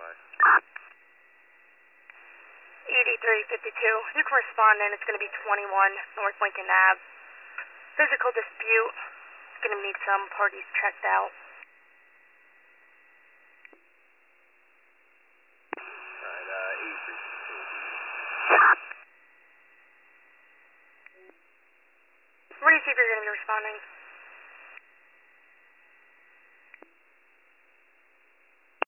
8352. New correspondent, it's going to be 21 North Lincoln Ave. Physical dispute. It's going to need some parties checked out. Alright, 8352. What do you see if you're going to be responding?